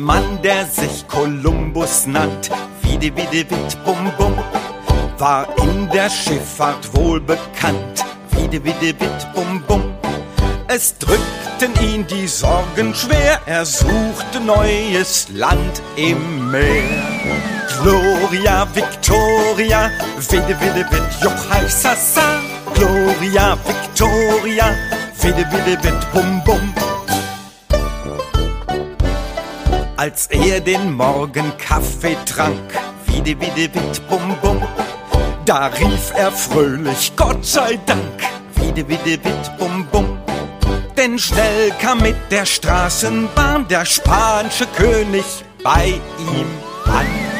Mann, der sich Kolumbus nannt, Vide, vide, vit, bum, bum, war in der Schifffahrt wohl bekannt, Vide, vide, vit, bum, bum. Es drückten ihn die Sorgen schwer, er suchte neues Land im Meer. Gloria, Victoria, vide, vide, vit, joch, hei, sa, sa. Gloria, Victoria, vide, vide, vit, bum, bum. Als er den Morgenkaffee trank, vide, vide, vit, bum, bum, da rief er fröhlich, Gott sei Dank, vide, vide, vit, bum, bum. Denn schnell kam mit der Straßenbahn der spanische König bei ihm an.